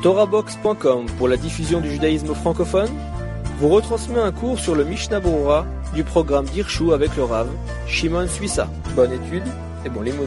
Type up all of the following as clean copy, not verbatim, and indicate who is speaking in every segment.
Speaker 1: TorahBox.com pour la diffusion du judaïsme francophone vous retransmet un cours sur le Mishnah Berurah du programme d'Irshu avec le Rav Shimon Suissa. Bonne étude et bon limoud.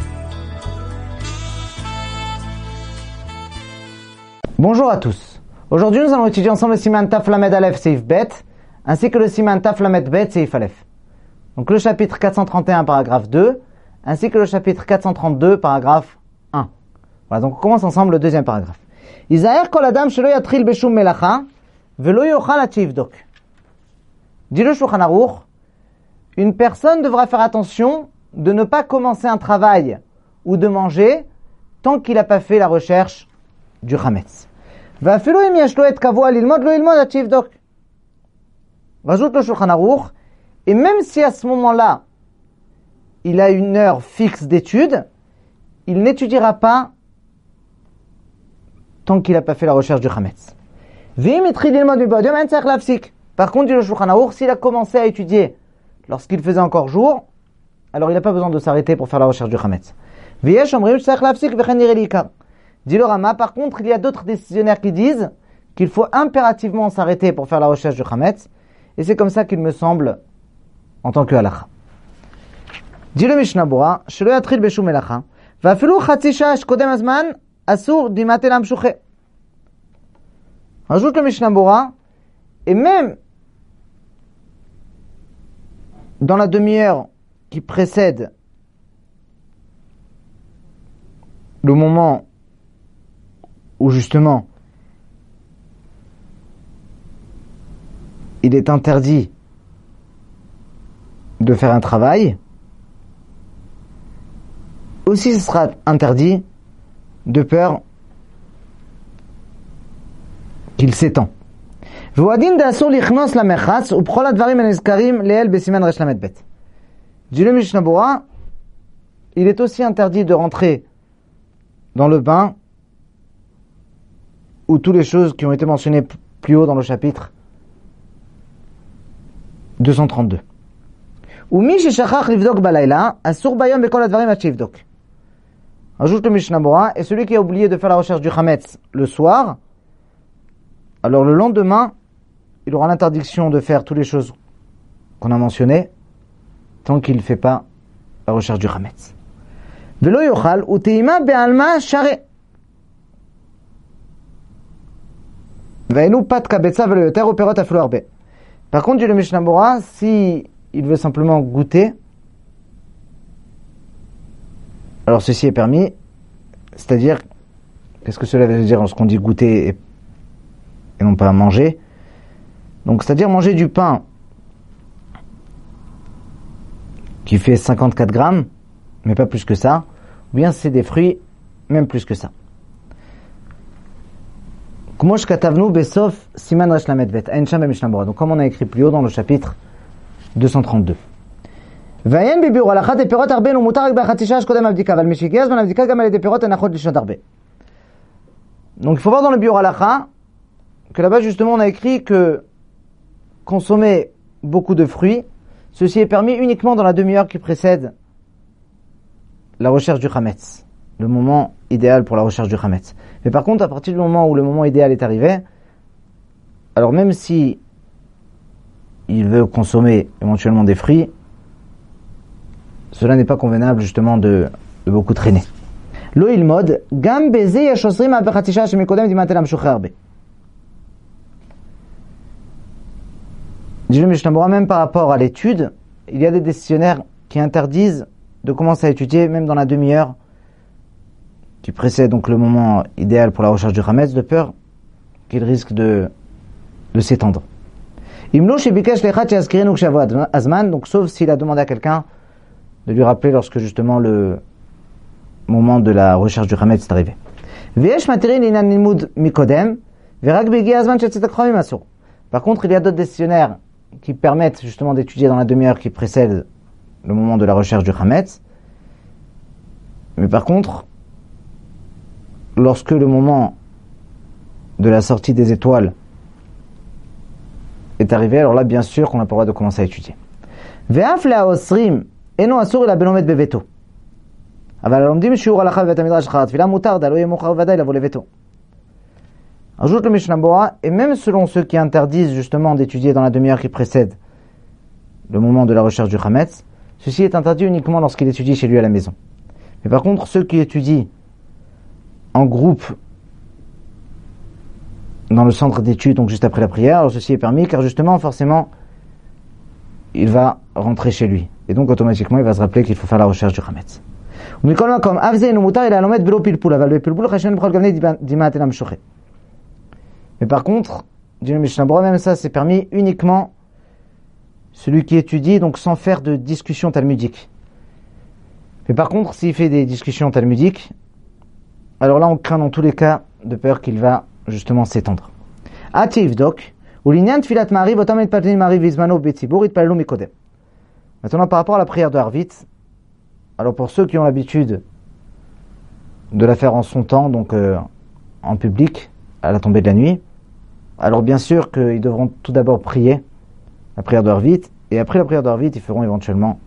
Speaker 2: Bonjour à tous. Aujourd'hui, nous allons étudier ensemble le Siman Taf Lamed Aleph Seif Bet, ainsi que le Siman Taf Lamed Bet Seif Aleph. Donc le chapitre 431, paragraphe 2, ainsi que le chapitre 432, paragraphe 1. Voilà, donc on commence ensemble le deuxième paragraphe. Izaher kol adam shelo yatril beshum melacha, velo yochal ad sheyivdok. Dit le Shulchan Aruch, une personne devra faire attention de ne pas commencer un travail ou de manger tant qu'il n'a pas fait la recherche du chametz. Ve'afilu im yesh lo et kavua lilmod lo yilmod ad sheyivdok. Rajoute le Shulchan Aruch, et même si à ce moment-là, il a une heure fixe d'étude, il n'étudiera pas tant qu'il n'a pas fait la recherche du chametz. Par contre, dit le Shulchan Aruch, s'il a commencé à étudier lorsqu'il faisait encore jour, alors il n'a pas besoin de s'arrêter pour faire la recherche du chametz. Dit le Rama, par contre, il y a d'autres décisionnaires qui disent qu'il faut impérativement s'arrêter pour faire la recherche du chametz, et c'est comme ça qu'il me semble en tant que halacha. Dit le Mishnah Berurah, shelo yatril beshum melacha, ve'afilu chatzi shah shekodem hazman asur dimatel hamshuche. Rajoute le Mishnah Berurah, et même dans la demi-heure qui précède le moment où justement il est interdit de faire un travail, aussi ce sera interdit de peur qu'il s'étend. Dit le Mishnah Berurah, il est aussi interdit de rentrer dans le bain ou toutes les choses qui ont été mentionnées plus haut dans le chapitre 232. Ajoute le Mishnah Berurah, et celui qui a oublié de faire la recherche du chametz le soir, alors le lendemain, il aura l'interdiction de faire toutes les choses qu'on a mentionnées, tant qu'il ne fait pas la recherche du chametz. Velo yochal uteima be'alma share. Ve'enu pat kabetza velo yoter uperot afilo arbe. Par contre, dit le Mishnah Berurah, si il veut simplement goûter, alors ceci est permis, c'est-à-dire, qu'est-ce que cela veut dire lorsqu'on dit goûter et non pas manger? Donc, c'est-à-dire manger du pain qui fait 54 grammes, mais pas plus que ça, ou bien c'est des fruits, même plus que ça. Donc, comme on a écrit plus haut dans le chapitre 232. Donc il faut voir dans le Biur Halacha que là-bas justement on a écrit que consommer beaucoup de fruits, ceci est permis uniquement dans la demi-heure qui précède la recherche du chametz, le moment idéal pour la recherche du chametz. Mais par contre, à partir du moment où le moment idéal est arrivé, alors même si il veut consommer éventuellement des fruits, cela n'est pas convenable justement de beaucoup traîner. Lo ilmod gam beze yashosrim al bechatisha shemikodem dimatel hamshuche arbe. Dit le Mishnah Berurah, même par rapport à l'étude, il y a des décisionnaires qui interdisent de commencer à étudier même dans la demi-heure qui précède donc le moment idéal pour la recherche du chametz, de peur qu'il risque de s'étendre. Imlo shebikesh lechat yazkirenu kshavu azman, donc sauf s'il a demandé à quelqu'un de lui rappeler lorsque justement le moment de la recherche du chametz est arrivé. Ve'yesh matirin linan limud mikodem ve'rak begi azman shetzet kramim asur. Par contre, il y a d'autres décisionnaires qui permettent justement d'étudier dans la demi-heure qui précède le moment de la recherche du chametz. Mais par contre, lorsque le moment de la sortie des étoiles est arrivé, alors là, bien sûr qu'on n'a pas le droit de commencer à étudier. Ve'af le'aosrim eno asur ela benomet beveto. אבל הלומדים שיעור הלכה בבית המדרש אחר התפילה מותר, דלו יהיה מאוחר ודאי לבוא לביתו. Ajoute le Mishnah Bora, et même selon ceux qui interdisent justement d'étudier dans la demi-heure qui précède le moment de la recherche du Hametz, ceci est interdit uniquement lorsqu'il étudie chez lui à la maison. Mais par contre, ceux qui étudient en groupe dans le centre d'études, donc juste après la prière, alors ceci est permis, car justement, forcément, il va rentrer chez lui. Et donc, automatiquement, il va se rappeler qu'il faut faire la recherche du Hametz. Mais par contre, dit le Mishnah Bora, même ça, c'est permis uniquement celui qui étudie, donc sans faire de discussion talmudique. Mais par contre, s'il fait des discussions talmudiques, alors là, on craint dans tous les cas de peur qu'il va justement s'étendre. Maintenant, par rapport à la prière de Harvit, alors pour ceux qui ont l'habitude de la faire en son temps, donc en public, à la tombée de la nuit, alors bien sûr qu'ils devront tout d'abord prier la prière de Harvit, et après la prière de Harvit, ils feront éventuellement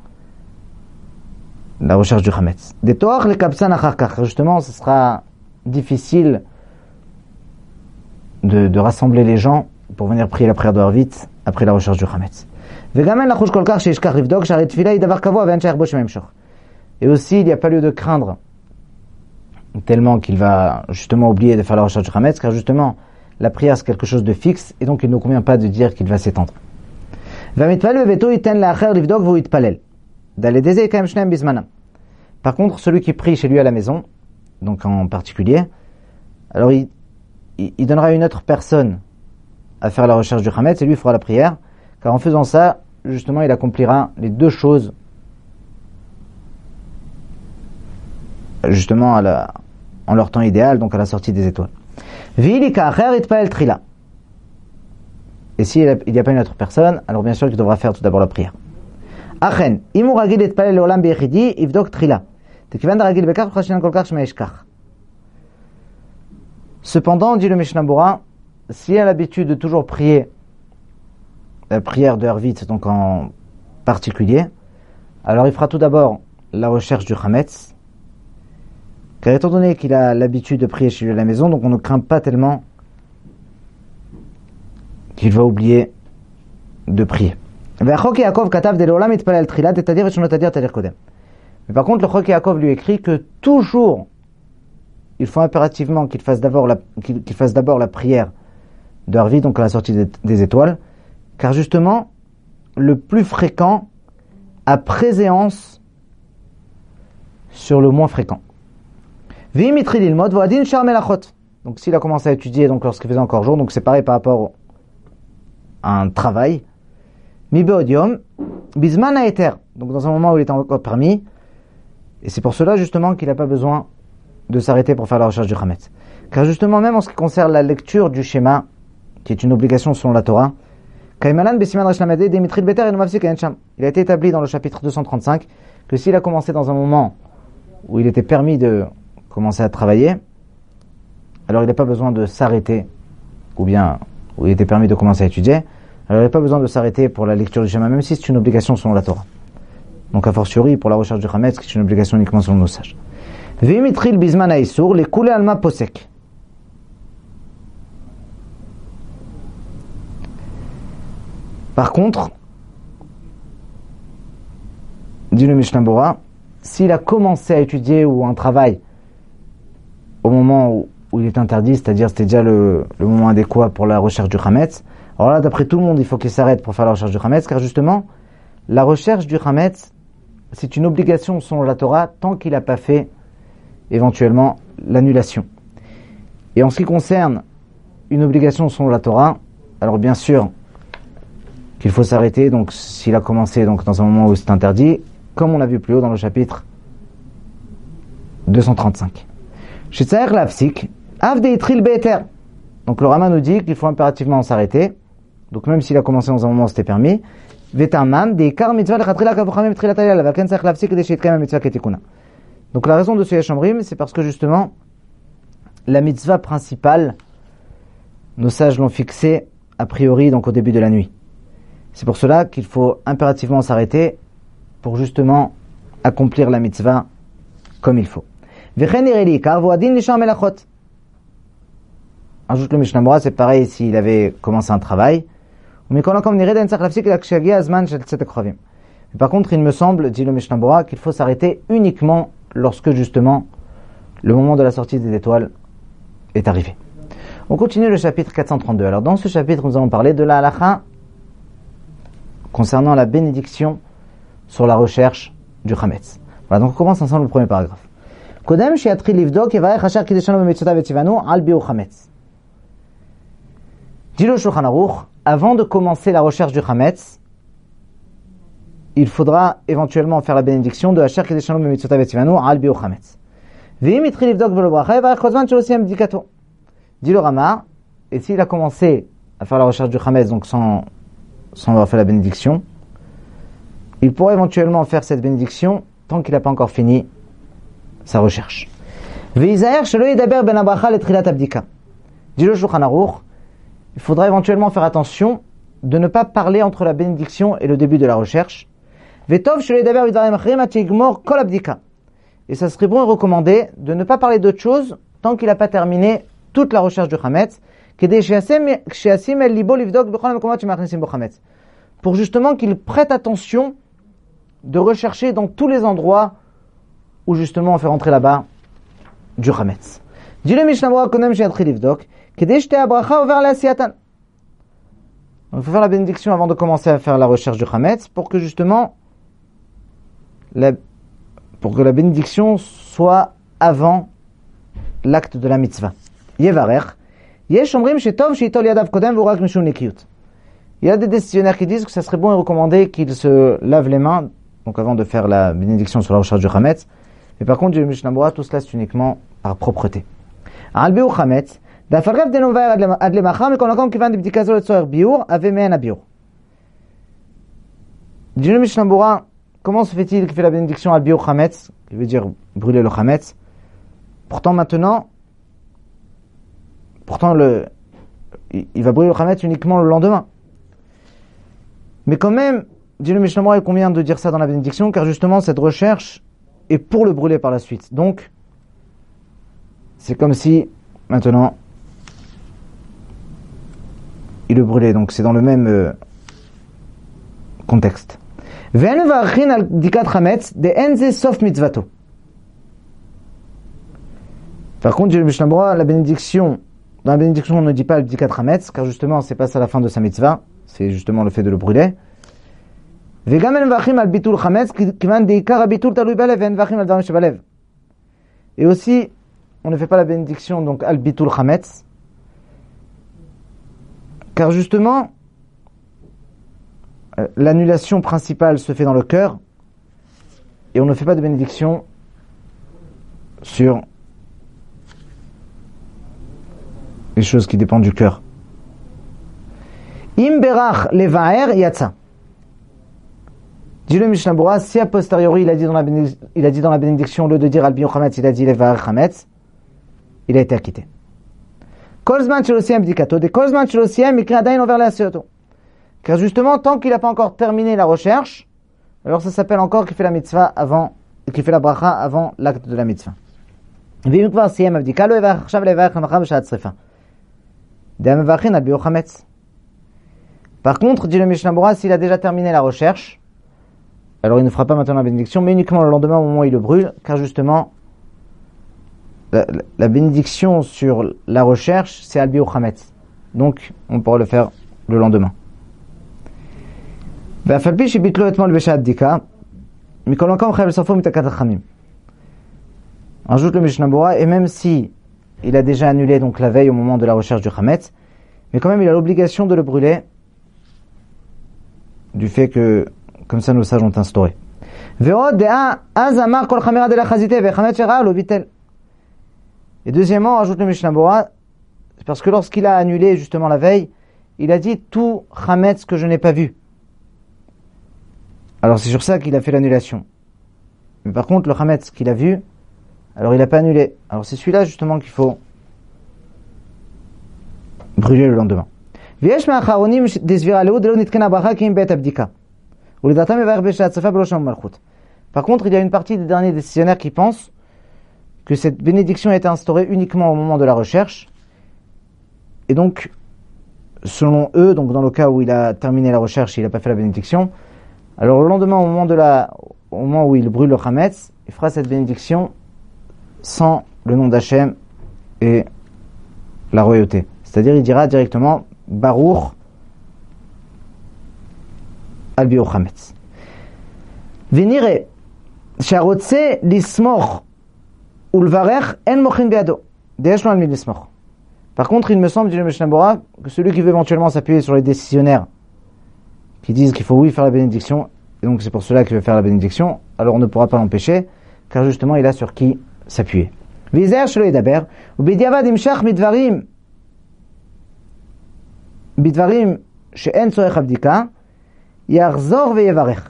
Speaker 2: la recherche du Hametz. Des Toach les Kapsan Acharkach, justement, ce sera difficile de rassembler les gens pour venir prier la prière de Harvit après la recherche du Hametz. Et aussi, il n'y a pas lieu de craindre tellement qu'il va justement oublier de faire la recherche du Hametz, car justement, la prière c'est quelque chose de fixe, et donc il ne convient pas de dire qu'il va s'étendre. Par contre, celui qui prie chez lui à la maison, donc en particulier, alors il donnera une autre personne à faire la recherche du Hametz, et lui fera la prière, car en faisant ça, justement, il accomplira les deux choses, justement en leur temps idéal, donc à la sortie des étoiles. Et s'il n'y a pas une autre personne, alors bien sûr qu'il devra faire tout d'abord la prière. Cependant, dit le Mishnah Bora, s'il a l'habitude de toujours prier la prière de Harvit, donc en particulier, alors il fera tout d'abord la recherche du Hametz, car étant donné qu'il a l'habitude de prier chez lui à la maison, donc on ne craint pas tellement qu'il va oublier de prier. Mais par contre, le Chok Yaakov lui écrit que toujours, il faut impérativement qu'il fasse d'abord la prière de Harvit, donc à la sortie des étoiles, car justement, le plus fréquent a préséance sur le moins fréquent. Donc s'il a commencé à étudier donc lorsqu'il faisait encore jour, donc c'est pareil par rapport à un travail. Donc dans un moment où il est encore permis, et c'est pour cela justement qu'il n'a pas besoin de s'arrêter pour faire la recherche du Hametz. Car justement, même en ce qui concerne la lecture du schéma, qui est une obligation selon la Torah, il a été établi dans le chapitre 235 que s'il a commencé dans un moment où il était permis de commencer à travailler, alors il n'a pas besoin de s'arrêter, ou bien où il était permis de commencer à étudier, alors il n'a pas besoin de s'arrêter pour la lecture du schéma, même si c'est une obligation selon la Torah. Donc a fortiori pour la recherche du Hametz, qui est une obligation uniquement selon nos sages. Par contre, dit le Mishnah Bora, s'il a commencé à étudier ou un travail au moment où il est interdit, c'est-à-dire c'était déjà le moment adéquat pour la recherche du Hametz, alors là, d'après tout le monde, il faut qu'il s'arrête pour faire la recherche du Hametz, car justement, la recherche du Hametz, c'est une obligation selon la Torah, tant qu'il n'a pas fait éventuellement l'annulation. Et en ce qui concerne une obligation selon la Torah, alors bien sûr qu'il faut s'arrêter, donc s'il a commencé donc dans un moment où c'est interdit, comme on l'a vu plus haut dans le chapitre 235. Donc le Rama nous dit qu'il faut impérativement s'arrêter, donc même s'il a commencé dans un moment où c'était permis. Donc la raison de ce Yashomrim, c'est parce que justement la mitzvah principale, nos sages l'ont fixée a priori donc au début de la nuit. C'est pour cela qu'il faut impérativement s'arrêter pour justement accomplir la mitzvah comme il faut. Ajoute le Mishnah Berurah, c'est pareil s'il avait commencé un travail. Mais par contre, il me semble, dit le Mishnah Berurah, qu'il faut s'arrêter uniquement lorsque justement le moment de la sortie des étoiles est arrivé. On continue le chapitre 432. Alors dans ce chapitre, nous allons parler de la halakha concernant la bénédiction sur la recherche du chametz. Voilà, donc on commence ensemble le premier paragraphe. Kodem shiatri livdok yevarech asher kideshanu b'mitzvotav v'tzivanu al biur chametz. Dit le Shulchan Aruch, avant de commencer la recherche du chametz, il faudra éventuellement faire la bénédiction de asher kideshanu b'mitzvotav v'tzivanu al biur chametz. V'im yitri livdok v'lo bracha yevarech kol zman shelo siyam bdikato. Dit le Rama, et s'il a commencé à faire la recherche du chametz, donc sans avoir fait la bénédiction, il pourrait éventuellement faire cette bénédiction tant qu'il n'a pas encore fini sa recherche. Ve'izaher shelo yedaber ben habracha letrilat abdika. Dit le Shulchan Aruch, il faudra éventuellement faire attention de ne pas parler entre la bénédiction et le début de la recherche. Ve'tov shelo yedaber b'dvarim acherim at sheyigmor kol abdika. Et ça serait bon et recommandé de ne pas parler d'autre chose tant qu'il n'a pas terminé toute la recherche du chametz, pour justement qu'il prête attention de rechercher dans tous les endroits où justement on fait rentrer là-bas du chametz. Dit le Mishnah Berurah konem sheyatchil livdok, kedei shtei habracha over le'asiyatan. Donc il faut faire la bénédiction avant de commencer à faire la recherche du chametz pour que justement la bénédiction soit avant l'acte de la mitzvah. Yevarech. Yesh omrim shetov sheitol yadav kodem v'urak mishum nikiyut. Il y a des décisionnaires qui disent que ça serait bon et recommandé qu'il se lave les mains, donc avant de faire la bénédiction sur la recherche du chametz. Mais par contre, du Mishnah Berurah, tout cela c'est uniquement par propreté. Al biur chametz, dafalrev denovaer ad lemacha, mais qu'on a comme kivan de bdikazo le tsoer biur, ave mehen a biur. Dit le Mishnah Berurah, comment se fait-il qu'il fait la bénédiction al biur chametz, qui veut dire brûler le chametz? Pourtant il va brûler le chametz uniquement le lendemain. Mais quand même, dit le Mishnah Berurah, il convient de dire ça dans la bénédiction, car justement cette recherche est pour le brûler par la suite. Donc, c'est comme si, maintenant, il le brûlait. Donc c'est dans le même contexte. Par contre, dit le Mishnah Berurah, dans la bénédiction, on ne dit pas le bdikat chametz, car justement, c'est pas ça la fin de sa mitzvah, c'est justement le fait de le brûler. Et aussi, on ne fait pas la bénédiction, donc al bitul chametz, car justement, l'annulation principale se fait dans le cœur, et on ne fait pas de bénédiction sur les choses qui dépendent du cœur. Im berach levaer yatsa. Dit le Mishnah Berurah, si a posteriori il a dit dans la bénédiction, au lieu de dire al biur chametz, il a dit levaer chametz, il a été acquitté. Kol zman shelo siyam bdikato, de kol zman shelo siyam mikri adayin over le'asiyoto. Car justement, tant qu'il n'a pas encore terminé la recherche, alors ça s'appelle encore qu'il fait la mitzvah avant, qu'il fait la bracha avant l'acte de la mitzvah. V'im kvar siyam abdika, lo yevarech achshav levaer chamacha b'shat srifa. Par contre, dit le Mishnah Berurah, s'il a déjà terminé la recherche, alors il ne fera pas maintenant la bénédiction, mais uniquement le lendemain au moment où il le brûle, car justement, la bénédiction sur la recherche, c'est al biur chametz. Donc, on pourra le faire le lendemain. Ajoute le Mishnah Berurah, et même si il a déjà annulé donc la veille au moment de la recherche du chametz, mais quand même il a l'obligation de le brûler du fait que comme ça nos sages ont instauré. Et deuxièmement, ajoute le Mishnah Berurah, parce que lorsqu'il a annulé justement la veille, il a dit tout chametz que je n'ai pas vu. Alors c'est sur ça qu'il a fait l'annulation. Mais par contre le chametz qu'il a vu, alors il n'a pas annulé. Alors c'est celui-là justement qu'il faut brûler le lendemain. Par contre, il y a une partie des derniers décisionnaires qui pensent que cette bénédiction a été instaurée uniquement au moment de la recherche Et donc, selon eux, donc dans le cas où il a terminé la recherche, il n'a pas fait la bénédiction, alors le lendemain, au moment où il brûle le Hametz, il fera cette bénédiction sans le nom d'Hachem et la royauté. C'est-à-dire, il dira directement Baruch Albiu Hametz. Venire, Sharotse lismoch ulvarech en mochin biado. Deeshlo al lismoch. Par contre, il me semble, dit le Mishnah Bora, que celui qui veut éventuellement s'appuyer sur les décisionnaires qui disent qu'il faut oui faire la bénédiction, et donc c'est pour cela qu'il veut faire la bénédiction, alors on ne pourra pas l'empêcher, car justement il a sur qui s'appuyer. Vizer shelo yedaber, ubidiavad imshach midvarim she'en tzorech abdika, yachzor veyevarech.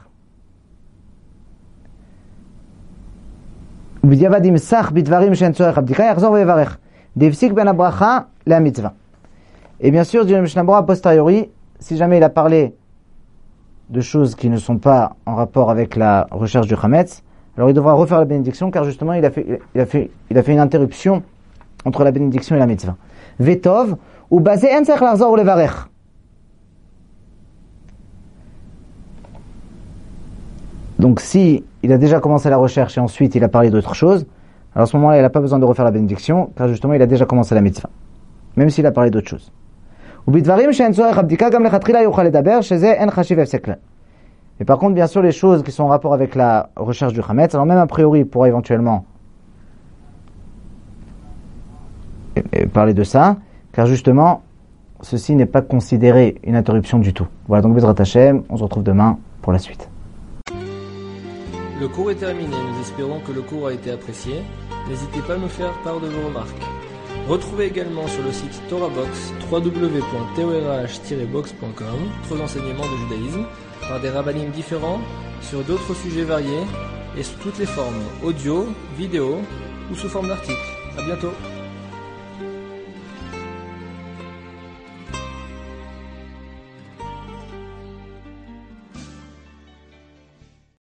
Speaker 2: Ubidiavad imsach bidvarim she'en tzorech abdika, yachzor veyevarech. Devsik ben abracha la mitzvah. Et bien sûr, dit le Mishnah Bora, a posteriori, si jamais il a parlé de choses qui ne sont pas en rapport avec la recherche du Hametz, alors il devra refaire la bénédiction, car justement il a fait une interruption entre la bénédiction et la mitzvah. Vetov, ou basé en tzarech larzor ou levarech. Donc si il a déjà commencé la recherche et ensuite il a parlé d'autre chose, alors à ce moment-là il n'a pas besoin de refaire la bénédiction, car justement il a déjà commencé la mitzvah, même s'il a parlé d'autre chose. Et par contre, bien sûr, les choses qui sont en rapport avec la recherche du Hametz, alors même a priori, il pourra éventuellement parler de ça, car justement, ceci n'est pas considéré une interruption du tout. Voilà, donc Bezrat Hashem, on se retrouve demain pour la suite.
Speaker 1: Le cours est terminé, nous espérons que le cours a été apprécié. N'hésitez pas à nous faire part de vos remarques. Retrouvez également sur le site TorahBox www.torah-box.com d'autres enseignements de judaïsme par des rabbanim différents sur d'autres sujets variés et sous toutes les formes audio, vidéo ou sous forme d'articles. À bientôt.